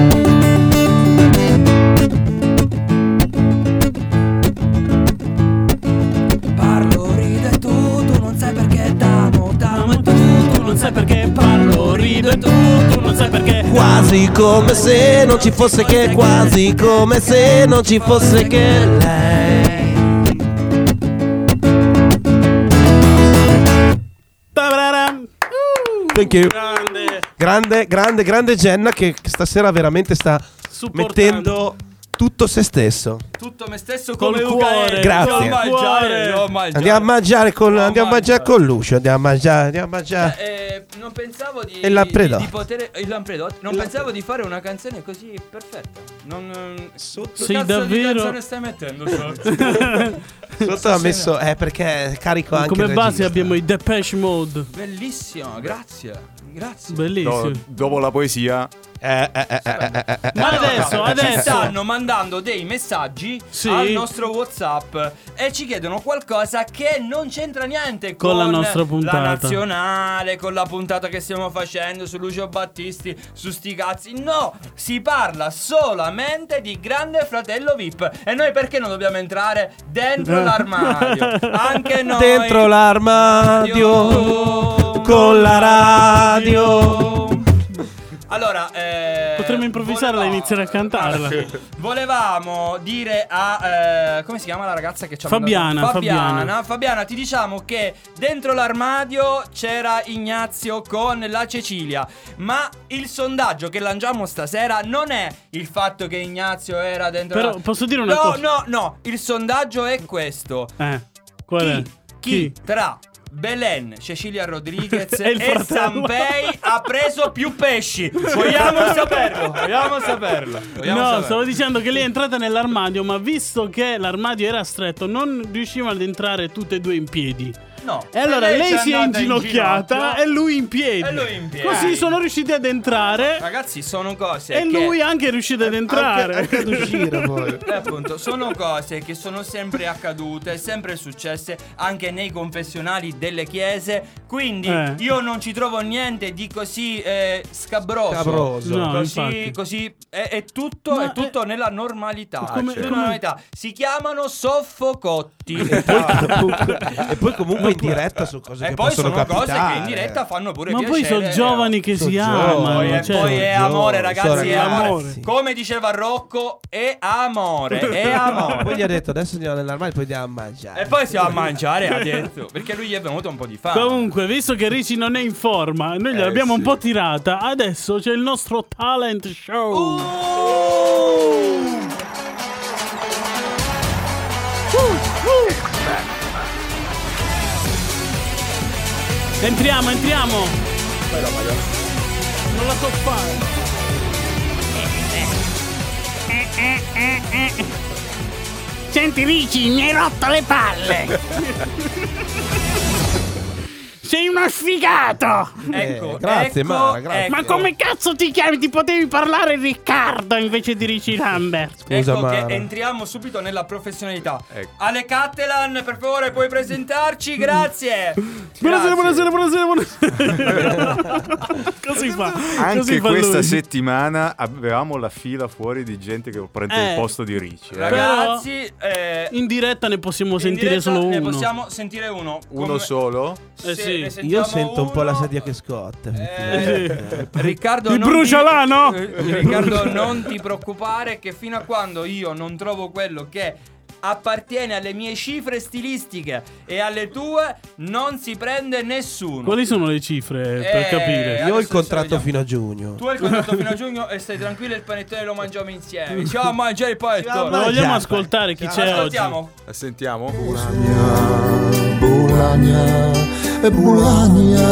Parlo, rido e tu non sai perché. T'amo e tu non sai perché. Parlo, rido e tu non sai perché. Quasi come se non ci fosse che, quasi come se non ci fosse che lei. Thank you. Grande Jenna che stasera veramente sta mettendo tutto se stesso. Tutto me stesso col come cuore. Grazie. Andiamo a mangiare con Lucio. Andiamo a mangiare. Non pensavo di poter il Lampredotto. Non pensavo di fare una canzone così perfetta. Sì, davvero. Che canzone stai mettendo Sotto ha messo perché carico anche come base abbiamo i Depeche Mode. Bellissimo, grazie. Bellissimo. Dopo la poesia. Ma adesso ci stanno mandando dei messaggi al nostro WhatsApp e ci chiedono qualcosa che non c'entra niente con la nostra puntata, la nazionale, con la puntata che stiamo facendo su Lucio Battisti, su sti cazzi. No, si parla solamente di Grande Fratello VIP. E noi perché non dobbiamo entrare dentro l'armadio? Anche noi dentro l'armadio con la radio. Allora, potremmo improvvisarla e iniziare a cantarla. Volevamo dire a come si chiama la ragazza che ci ha Fabiana, ti diciamo che dentro l'armadio c'era Ignazio con la Cecilia, ma il sondaggio che lanciamo stasera non è il fatto che Ignazio era dentro. Però posso dire una cosa? No, il sondaggio è questo. Qual è? Chi tra Belen, Cecilia Rodriguez e Sanpei ha preso più pesci? Vogliamo saperlo. Stavo dicendo che lei è entrata nell'armadio, ma visto che l'armadio era stretto non riusciva ad entrare tutte e due in piedi. No. E allora lei si è inginocchiata e lui in piedi. Così sono riusciti ad entrare. Ragazzi, sono cose e lui anche è riuscito ad entrare. Anche ad uscire poi. Appunto, sono cose che sono sempre accadute, sempre successe anche nei confessionali delle chiese. Quindi io non ci trovo niente di così scabroso. No, così è tutto nella normalità. Si chiamano soffocotti. E poi comunque in diretta su cose che possono capitare. Cose che in diretta fanno pure piacere. Ma poi sono giovani che si amano. E poi è amore, ragazzi, è amore. Come diceva Rocco, è amore. Poi gli ha detto adesso andiamo nell'armadio e poi andiamo a mangiare. E poi stiamo a mangiare, ha detto, perché lui gli è venuto un po' di fame. Comunque, visto che Ricci non è in forma, noi gliel'abbiamo un po' tirata. Adesso c'è il nostro talent show. Entriamo. Non la so fare. Senti Ricci, mi hai rotto le palle. Sei uno sfigato! Grazie, Mara, grazie. Ma come cazzo ti chiami? Ti potevi parlare Riccardo invece di Richie Lambert. Scusa, ecco Mara. che entriamo subito nella professionalità. Ale Cattelan, per favore, puoi presentarci? Grazie. Buonasera. Così fa. Anche così fa questa lui. settimana avevamo la fila fuori di gente che prende il posto di Richie. Ragazzi, in diretta ne possiamo sentire solo uno. Ne possiamo sentire uno. Uno solo? Sì. Io sento un po' la sedia che scotta. Riccardo, Il brucialano? Riccardo, non ti preoccupare che fino a quando io non trovo quello che appartiene alle mie cifre stilistiche e alle tue, non si prende nessuno. Quali sono le cifre per capire? Io ho il contratto fino a giugno. Tu hai il contratto fino a giugno e stai tranquillo, il panettone lo mangiamo insieme. Ciao, mangiare il panettone. Ma vogliamo ascoltare chi c'è oggi? La sentiamo? Bulania,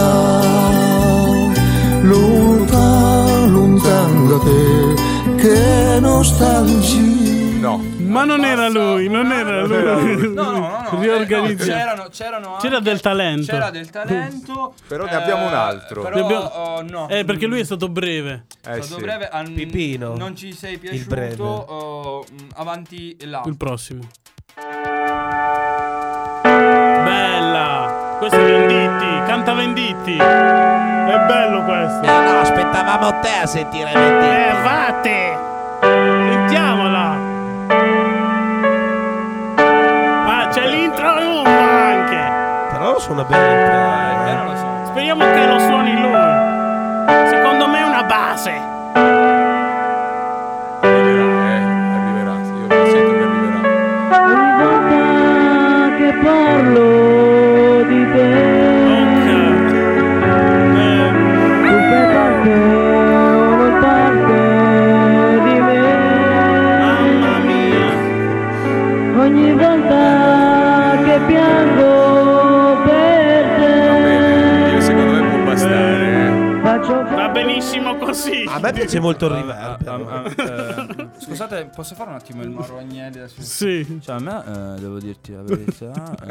lontano da te, che nostalgia. No. Ma non era lui, non era lui. No. Riorganizzato. C'era del talento. C'era del talento. Però ne abbiamo un altro. Però no. Perché lui è stato breve. Stato breve. Pipino. Non ci sei Il breve. piaciuto. Avanti là. Il prossimo. Bella. Questo è Venditti. Canta Venditti. È bello questo. No, aspettavamo te a sentire Venditti. Vate. Sentiamola. Ah, c'è l'intro lungo anche. Però lo suona bene. Non lo so. Speriamo che lo suoni lui. Secondo me è una base. Arriverà, sì, io sento che arriverà. Ogni volta che parlo di te, tu fai parte o non parte di me. Mamma mia. Ogni volta che piango per te, Io secondo me può bastare. Va benissimo così. A me piace molto il reverb. Scusate, posso fare un attimo il Mauro Agnelli adesso? Sì. Cioè, a me devo dirti la verità.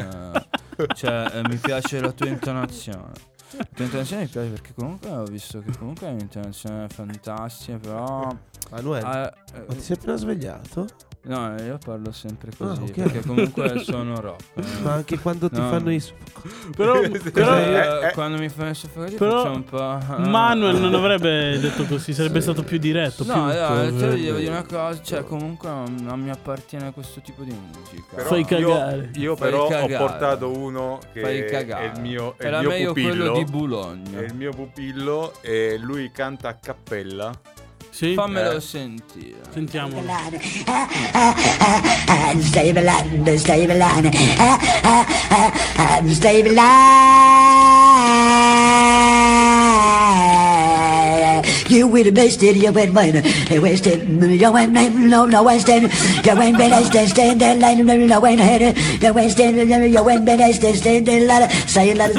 Mi piace la tua intonazione. La tua intonazione mi piace perché comunque ho visto che comunque è un'intonazione fantastica, però. Manuel, ma ti sei appena svegliato? No, io parlo sempre così, ok. perché comunque sono rock. Ma anche quando ti fanno i Però quando mi fanno i soffocati però faccio un po'. Manuel non avrebbe detto così, sarebbe stato più diretto. No, più te lo devo dire una cosa, cioè comunque non mi appartiene questo tipo di musica. Però Fai cagare. Io Fai però cagare. ho portato uno che Fai cagare. è il mio Era mio meglio pupillo. quello di Bologna. È il mio pupillo e lui canta a cappella. Sì? Fammelo sentire. Sentiamo. Stai ballando, stai ballando, stai ballando. You with the best in your wet wine, the west end, you went no west end, you went best stand there line, no went head, the west end, you went best stand there line, say la.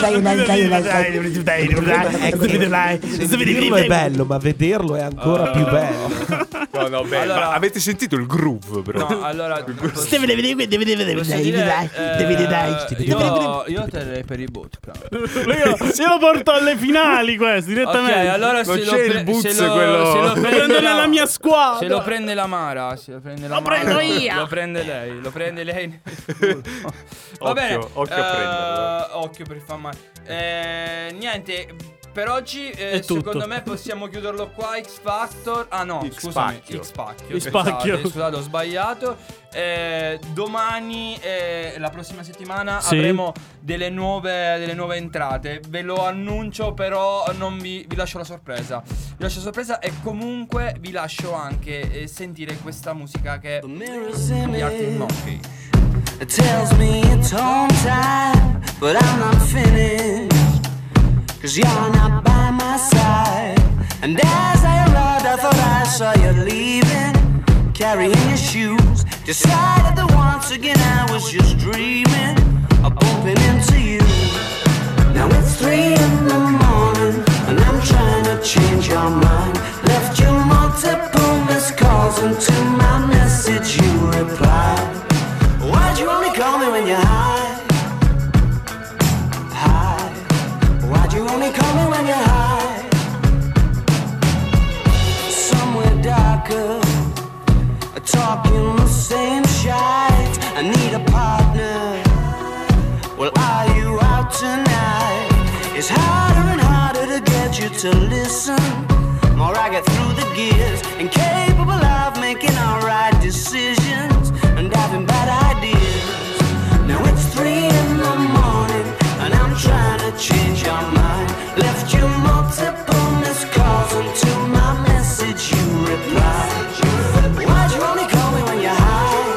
Sentirlo è bello, ma vederlo è ancora più bello. No, beh, Allora- ma avete sentito il groove, bro? No, allora posso Io io terrei per i bootcamp. lo porto alle finali questo direttamente. Ok, allora Non se c'è il Boots, quello- se lo Prendo nella mia squadra. Se lo prende la Mara, se lo prende la Lo Mara, prendo io. Lo prende lei, lo prende lei. Va Occhio, bene. occhio a prenderlo. Occhio per far male. Niente. Per oggi tutto. secondo me possiamo chiuderlo qua. X Factor. Ah no, scusami, X-Pacchio. Scusate, scusate, ho sbagliato. Domani la prossima settimana Sì. avremo delle nuove entrate. Ve lo annuncio, però non vi lascio la sorpresa. Vi lascio la sorpresa e comunque vi lascio anche sentire questa musica che gli Arctic Monkey. It tells me it's home time, but I'm not finished, 'cause you're not by my side. And as I arrived, I thought I saw you leaving, carrying your shoes. Decided that once again I was just dreaming of bumping into you. Now it's 3 in the morning, and I'm trying to change your mind. Left you multiple missed calls, and to my message you replied. Why'd you only call me when you're high? High. I need a partner. Well, are you out tonight? It's harder and harder to get you to listen. More I get through the gears, incapable of making alright decisions and having bad ideas. Now it's 3 in the morning and I'm trying to change your mind. Left you multiple missed calls until my message you replied. Why'd you only call me when you're high?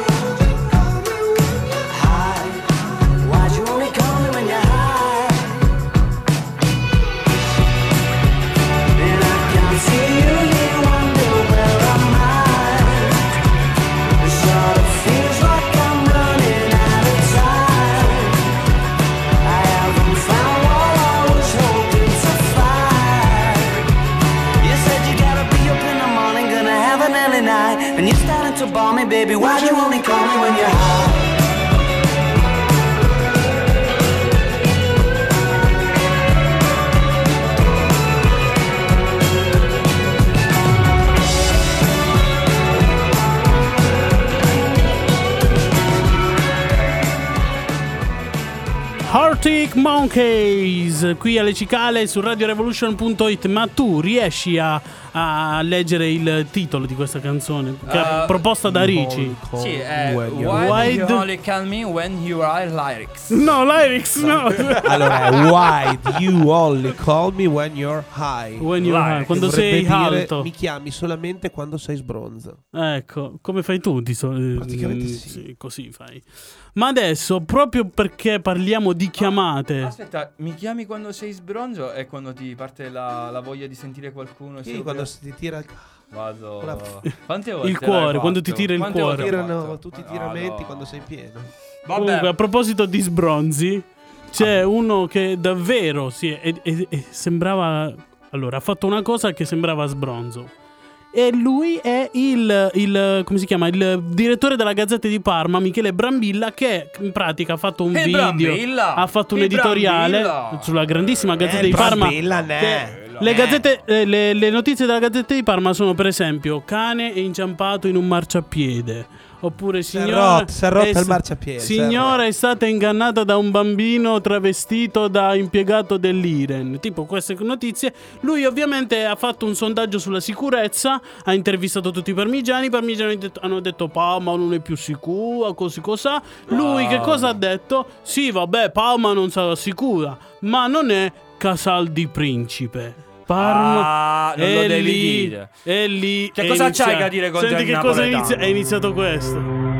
High. Why'd you only call me when you're high? And I can see you, you wonder where am I? It sort of feels like I'm running out of time. I haven't found what I was hoping to find. You said you gotta be up in the morning, gonna have an early night, and you're starting to bore me, baby. Why'd you only call me when you're high? Arctic Monkeys qui alle Cicale su radiorevolution.it. Ma tu riesci a leggere il titolo di questa canzone proposta da Ricci? Sì, Why do you only call me when you are lyrics? No, lyrics no. Allora è why do you only call me when you're high? When you're high, quando sei alto. Mi chiami solamente quando sei sbronzo. Ecco, come fai tu di solito? Praticamente sì. Così fai. Ma adesso, proprio perché parliamo di chiamate. Aspetta, mi chiami quando sei sbronzo e quando ti parte la voglia di sentire qualcuno? Sì, quando ti tira Vado. Quante volte il cuore, quando ti tira il cuore. Tirano tutti i tiramenti quando sei pieno. Vabbè. Comunque, a proposito di sbronzi, c'è uno che davvero sembrava. Allora, ha fatto una cosa che sembrava sbronzo. E lui è il come si chiama? Il direttore della Gazzetta di Parma, Michele Brambilla, che in pratica ha fatto un video, ha fatto un editoriale sulla grandissima Gazzetta di Parma. Le notizie della Gazzetta di Parma sono, per esempio, cane è inciampato in un marciapiede. Oppure si è rotto il marciapiede. Signora è stata ingannata da un bambino travestito da impiegato dell'Iren. Tipo queste notizie. Lui ovviamente ha fatto un sondaggio sulla sicurezza, ha intervistato tutti i parmigiani. I parmigiani hanno detto Palma non è più sicura, così cos'ha. Lui che cosa ha detto? Sì, vabbè, Palma non sarà sicura, ma non è Casal di Principe. Parma non lo devi dire. E lì che cosa c'hai da dire con Senti che cosa è iniziato questo.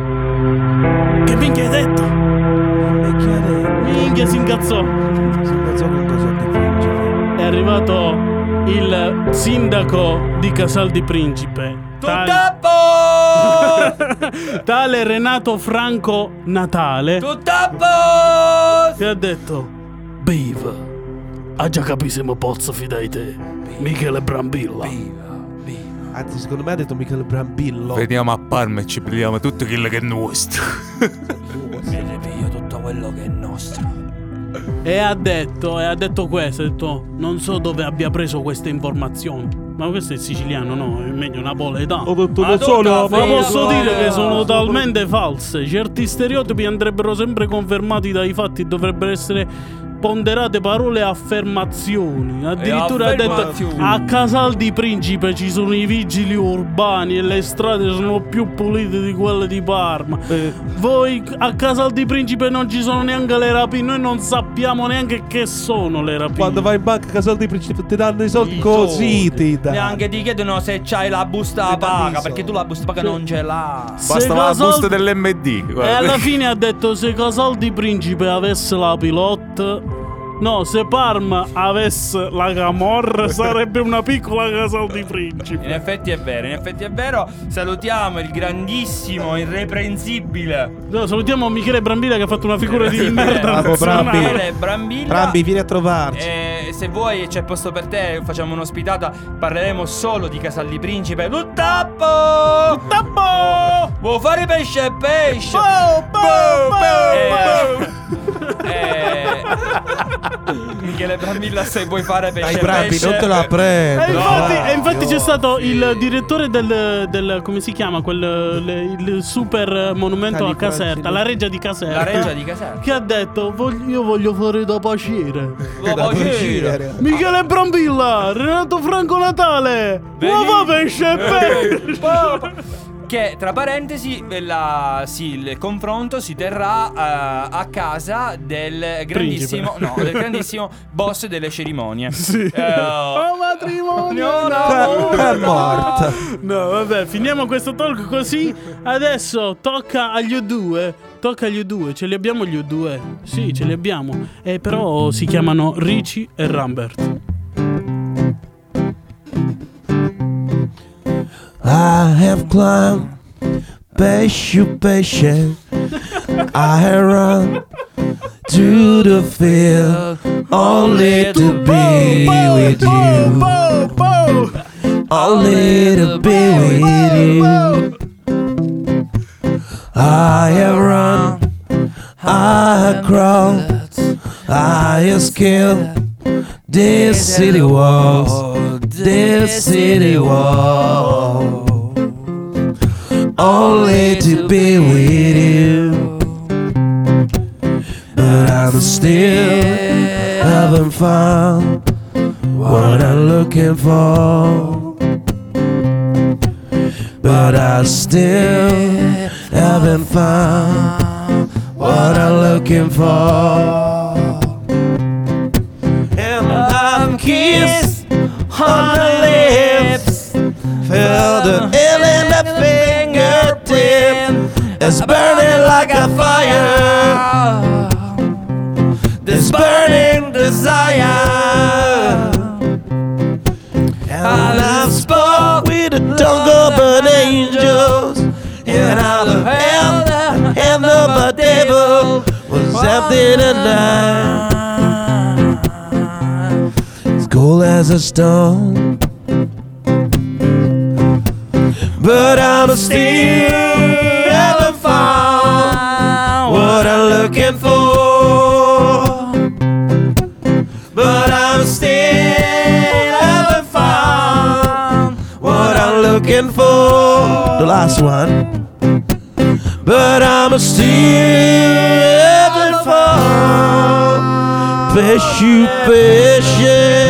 Che minchia hai detto? Minchia si incazzò. Con Casal di Principe. È arrivato il sindaco di Casal di Principe, tale Renato Franco Natale, che ha detto Biv, a già capissimo pozzo fidai te, Michele Brambilla. Anzi, secondo me ha detto Michele Brambillo. Veniamo a Parma e ci prendiamo tutto quello che è nostro. Viene via tutto quello che è nostro. E ha detto questo, ha detto non so dove abbia preso queste informazioni. Ma questo è siciliano, no? È meglio napoletano. Ho detto non solo. Ma posso dire che sono talmente false. Certi stereotipi andrebbero sempre confermati dai fatti, dovrebbero essere ponderate parole e affermazioni. Addirittura ha detto a Casal di Principe ci sono i vigili urbani e le strade sono più pulite di quelle di Parma. Voi a Casal di Principe non ci sono neanche le rapine. Noi non sappiamo neanche che sono le rapine. Quando vai in banca a Casal di Principe ti danno i soldi così ti danno. Neanche ti chiedono se c'hai la busta paga, perché tu la busta paga non ce l'hai. Basta la busta dell'MD. E alla fine ha detto se Casal di Principe avesse la pilote, no, se Parma avesse la Camorra sarebbe una piccola Casal di Principe. In effetti è vero. Salutiamo il grandissimo, irreprensibile. No, salutiamo Michele Brambilla che ha fatto una figura di merda nazionale. Brambilla. Brambi, vieni a trovarci. Se vuoi c'è posto per te, facciamo un'ospitata, parleremo solo di Casal di Principe. Luttappo! Vuoi fare pesce? Michele Brambilla se vuoi fare pesce. Dai Brambi, non te la prendo. E infatti c'è stato il direttore del come si chiama il super monumento a Caserta, la Reggia di Caserta. La Reggia di Caserta. Che ha detto io voglio fare da pacere. Pacere. Michele Brambilla, Renato Franco Natale. Uova pesce pesce. Che tra parentesi il confronto si terrà a casa del grandissimo del grandissimo boss delle cerimonie. Sì. Matrimonio È morta. No, vabbè, finiamo questo talk così. Adesso tocca agli U2. Ce li abbiamo gli U2? Sì, ce li abbiamo. Però si chiamano Ricci e Rambert. I have climbed pesce. I have run to the field only to be with you. Only to be with you. I have run, I have crawled, I have scaled this city walls. Only to be with you. But I'm still haven't found what I'm looking for. But I still haven't found what I'm looking for. And I'm kissed on the lips, feel the ill in the fingertip. It's burning like a fire, this burning desire. And I spoke with the tongue of an angels, and all the hand of a devil was empty tonight. Cold as a stone, but I'm still haven't found what I'm looking for. But I'm still haven't found what I'm looking for. The last one. But I'm still haven't found pesce.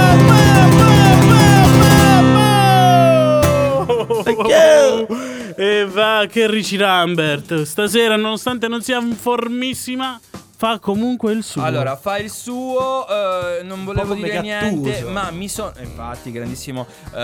E va che Ricci Rambert stasera, nonostante non sia in formissima, fa comunque il suo. Allora, fa il suo. Non volevo dire niente, ma mi sono. Infatti, grandissimo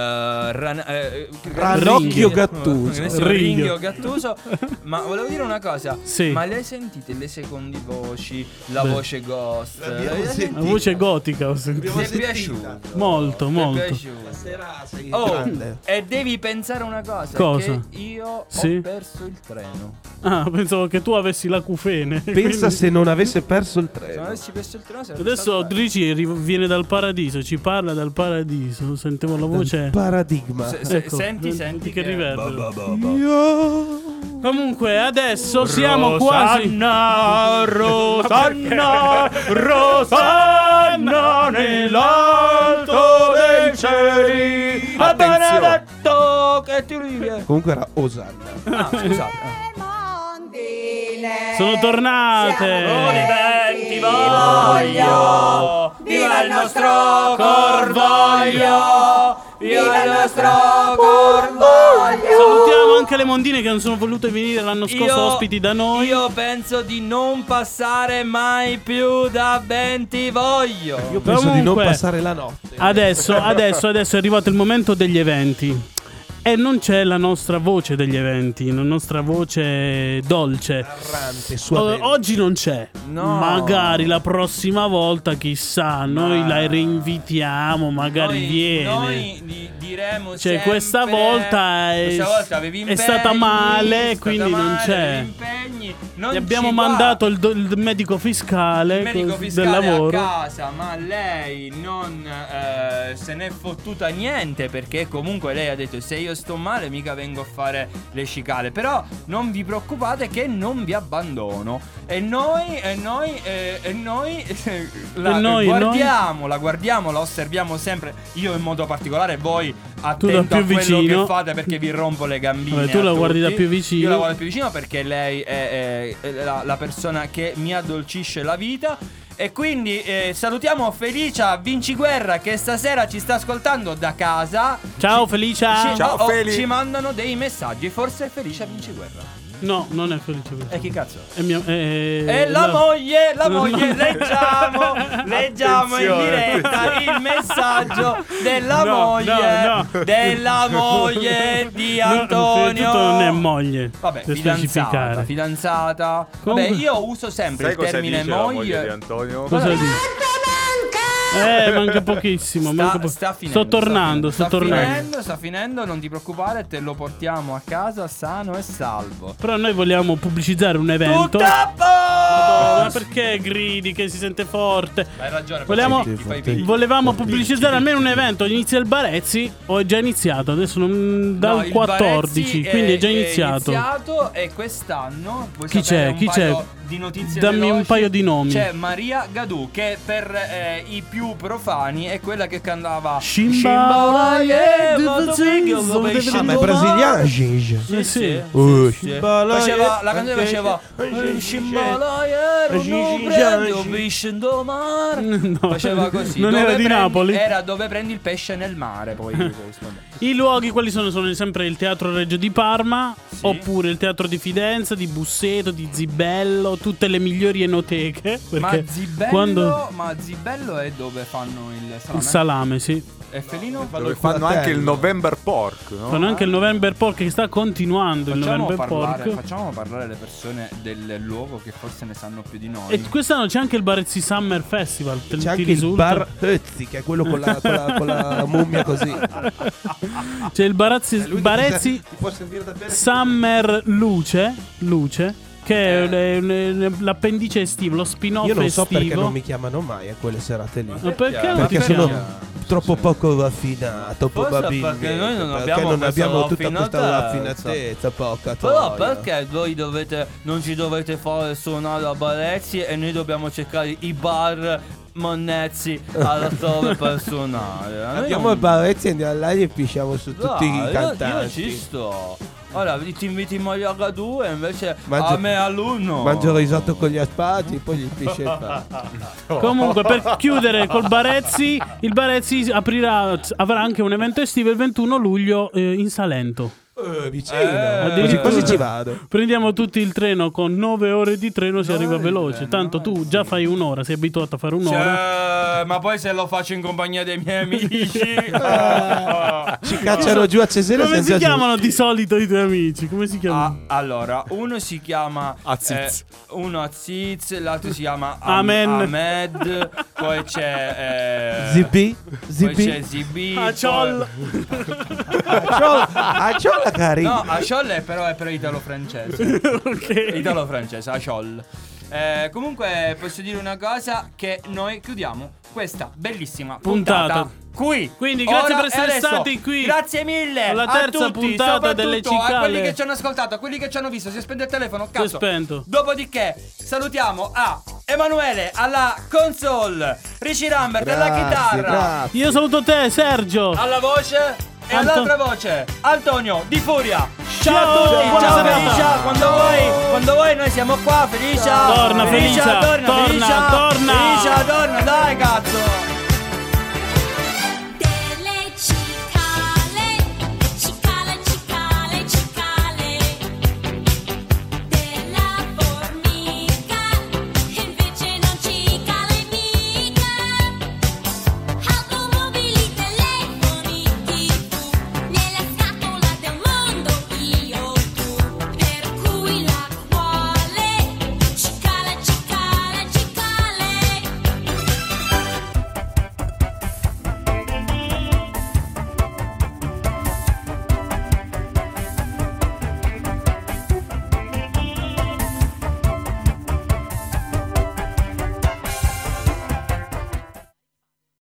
Ranocchio Gattuso. Ringhio Gattuso. Ma volevo dire una cosa. Sì. Ma le hai sentite le secondi voci? La voce ghost? La voce gotica ho sentito. Ti è piaciuto? Molto, molto. Ti è piaciuto? E devi pensare una cosa. Cosa? Che io ho perso il treno. Ah, pensavo che tu avessi l'acufene. Pensa se non avesse perso il treno. Se non avessi perso il treno adesso Ricci viene dal paradiso, ci parla dal paradiso. Sentiamo la voce. Paradigma. Ecco, senti che riverbero. Comunque adesso siamo quasi. Rosanna nell'alto dei cieli. Benedetto che ti riviene. Comunque era Osanna. Ah, scusate. Sono tornate. Venti voglio. Viva il nostro Corvoglio. Viva il nostro Corvoglio. Salutiamo anche le mondine che non sono volute venire l'anno scorso ospiti da noi. Io penso di non passare mai più da Bentivoglio. Io penso di non passare la notte. Adesso è arrivato il momento degli eventi. E non c'è la nostra voce degli eventi, la nostra voce dolce. Oggi non c'è. No. Magari la prossima volta, chissà, noi la reinvitiamo, magari viene. Noi diremo cioè, questa volta avevi impegni, è stata male, quindi non c'è. Impegni. Gli abbiamo mandato il medico fiscale, del lavoro a casa, ma lei non se n'è fottuta niente, perché comunque lei ha detto: se io sto male mica vengo a fare le cicale. Però non vi preoccupate che non vi abbandono. E noi la guardiamo, la osserviamo sempre. Io in modo particolare, voi attento a quello vicino. che fate, perché vi rompo le gambine. Vabbè, tu la guardi da più vicino. Io la guardo più vicino perché lei è la persona che mi addolcisce la vita. E quindi salutiamo Felicia Vinciguerra, che stasera ci sta ascoltando da casa. Ciao Felicia. Ciao Feli. Ci mandano dei messaggi. Forse è Felicia Vinciguerra. No, non è Felice. E chi cazzo? È la moglie. Leggiamo in diretta il messaggio della moglie di Antonio. Non è moglie. Vabbè, fidanzata. Vabbè, io uso sempre il termine moglie di Antonio. Cosa dice? Manca pochissimo. Sta finendo. Sta finendo, non ti preoccupare, te lo portiamo a casa sano e salvo. Però noi vogliamo pubblicizzare un evento. Tutto a posto! Ma perché gridi che si sente forte? Hai ragione. Volevamo pubblicizzare almeno un evento. Inizia il Barezzi o è già iniziato? Adesso dal 14, quindi è già iniziato. E quest'anno chi c'è? Di notizie dammi veloci. Un paio di nomi. C'è Maria Gadù, che per i più profani è quella che cantava Ma è brasiliano. Sì. La canzone faceva faceva così. Non era di Napoli? Era dove prendi il pesce nel mare. Poi i luoghi quali sono? Sono sempre il Teatro Regio di Parma, oppure il Teatro di Fidenza, di Busseto, di Zibello, tutte le migliori enoteche. Ma Zibello è dove fanno il salame? Il salame, sì. E Felino? Dove fanno anche il November Pork, no? Fanno anche il November Pork, che sta continuando. Facciamo parlare le persone del luogo che forse ne sanno più di noi. E quest'anno c'è anche il Barezzi Summer Festival. C'è anche il Bar Özzi, che è quello con la mummia così. C'è il Barezzi Summer Luce, che è l'appendice estivo, lo spin-off estivo. Io non so perché non mi chiamano mai a quelle serate lì. Perché sono troppo poco raffinato, probabilmente. Perché noi non abbiamo tutta questa raffinatezza, poca. Però perché voi non ci dovete fare suonare a Barezzi e noi dobbiamo cercare i bar monnezzi alla torre per suonare? Andiamo a Barezzi, andiamo là e pisciamo su tutti i cantanti. Io ci sto. Ora ti inviti Maria Gadù e invece a me alunno mangio il risotto con gli asparagi, poi gli pisce il fatto. Comunque, per chiudere col Barezzi, il Barezzi avrà anche un evento estivo il 21 luglio in Salento. Vicino. Così ci vado. Prendiamo tutti il treno, con 9 ore di treno si arriva veloce. Tanto tu già fai un'ora, sei abituato a fare un'ora. Ma poi se lo faccio in compagnia dei miei amici ci cacciano giù a Cesena. Come si chiamano di solito i tuoi amici? Come si chiamano? Allora, uno si chiama Aziz, uno Aziz, l'altro si chiama Ahmed. Poi c'è Zibi. Poi c'è Zibi. Aciol. Aciol carino. No, Aciol però è italo-francese. Ok. Italo-francese, Aciol. Comunque posso dire una cosa, che noi chiudiamo questa bellissima puntata qui. Quindi grazie per essere stati qui. Grazie mille alla terza a tutti, puntata delle cicale. A quelli che ci hanno ascoltato, a quelli che ci hanno visto. Si è spento il telefono, cazzo. Si è spento. Dopodiché salutiamo a Emanuele alla console, Richie Rambert alla chitarra. Grazie. Io saluto te, Sergio, alla voce. E all'altra voce, Antonio di Furia. Ciao a tutti, ciao serata. Felicia. Quando vuoi noi siamo qua, Felicia. Torna Felicia. Torna, dai cazzo.